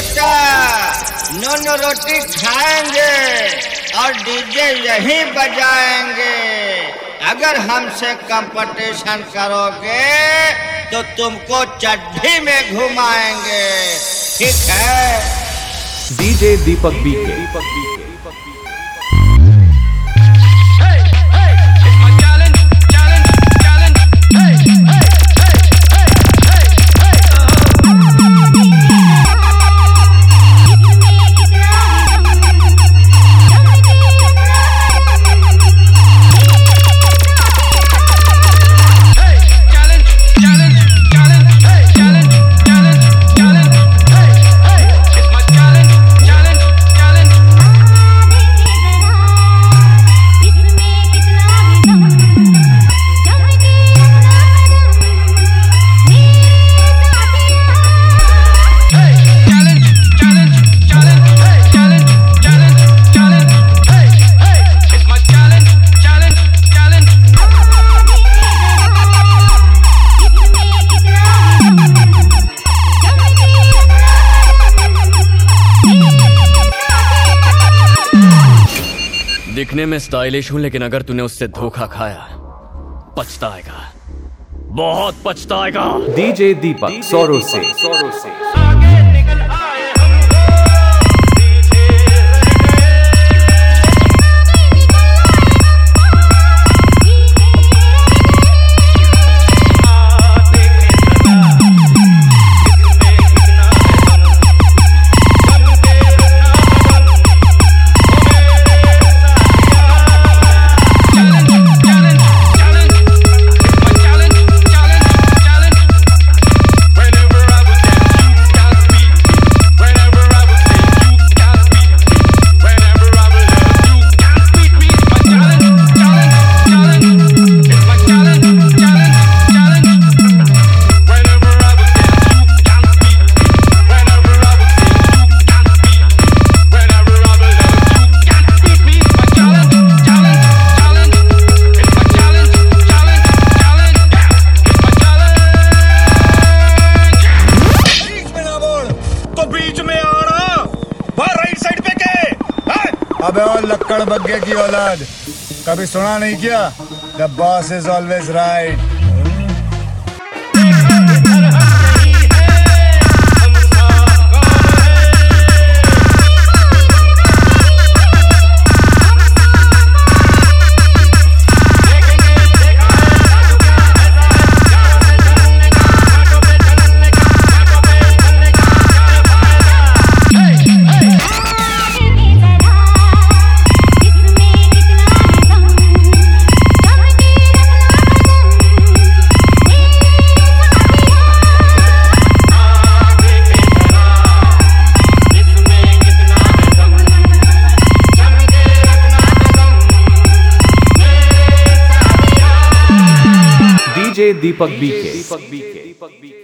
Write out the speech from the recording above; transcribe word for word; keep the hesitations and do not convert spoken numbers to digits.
सोचा नून रोटी खाएंगे और डीजे यहीं बजाएंगे। अगर हमसे कंपटीशन करोगे तो तुमको चड्ढी में घुमाएंगे, ठीक है? DJ Deepak BK Deepak BK दिखने में स्टाइलिश हूं, लेकिन अगर तूने उससे धोखा खाया पछताएगा, बहुत पछताएगा। डीजे दीपक सौरो से सौरो से अबे और लक्कड़ बग्गे की औलाद, कभी सुना नहीं क्या? The boss is always right। DJ Deepak BK Deepak BK Deepak BK